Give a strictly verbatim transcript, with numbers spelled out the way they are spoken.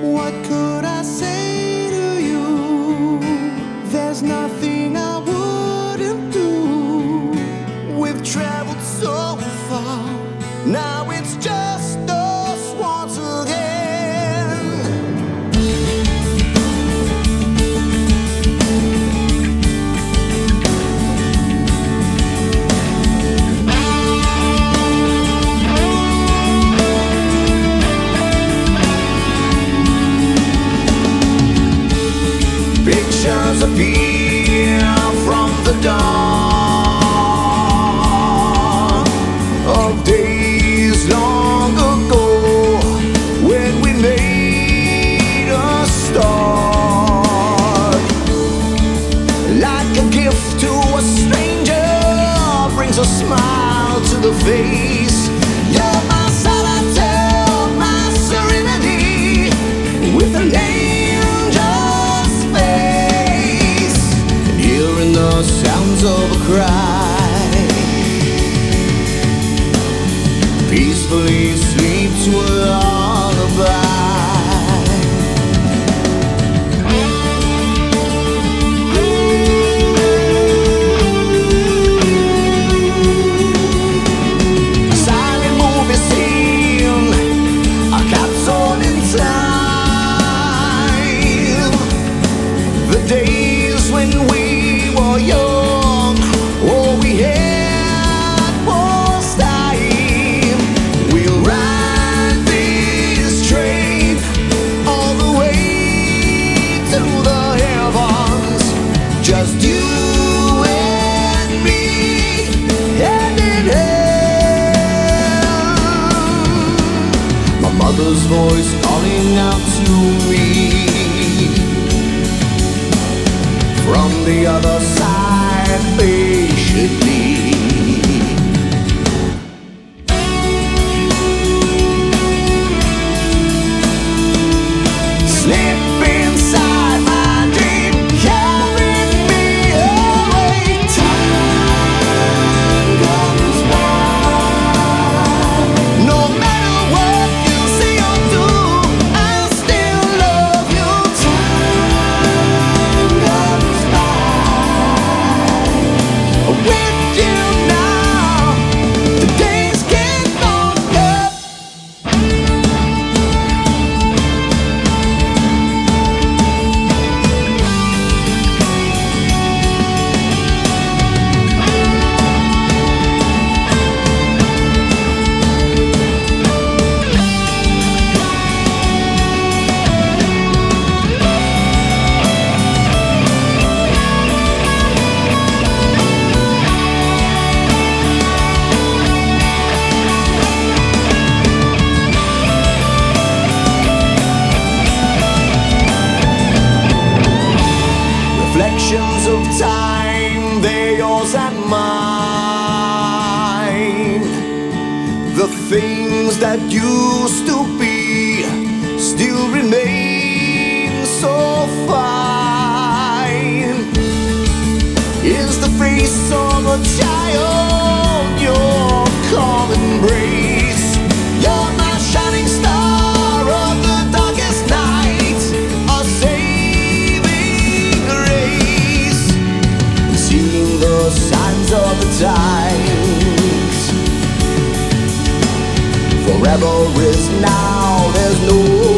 What could I say to you? There's nothing I wouldn't do. We've traveled so far, now it's just us once again. Pictures appear from the dawn of days long ago, when we made a start. Like a gift to a stranger, brings a smile to the face. You're my solitude, my serenity, with an angel's face. And hearing the sounds of a cry, peacefully sleep to a lullaby. A silent movie scene, a capsule in time. The days when we were young, all we had was time. We'll ride this train all the way to the heavens, just you and me, hand in hand. My mother's voice calling out to me from the other side, patiently. Slip inside my dream, carrying me away. Time goes by. No matter what you say or do, I still love you. Time goes by. With you now, the days get longer. Reflections of time, they're yours and mine. The things that used to be still remain so fine. Is the face of a child your calm embrace? You're my shining star of the darkest night, a saving grace. Seeing the signs of the times, forever is now, there's no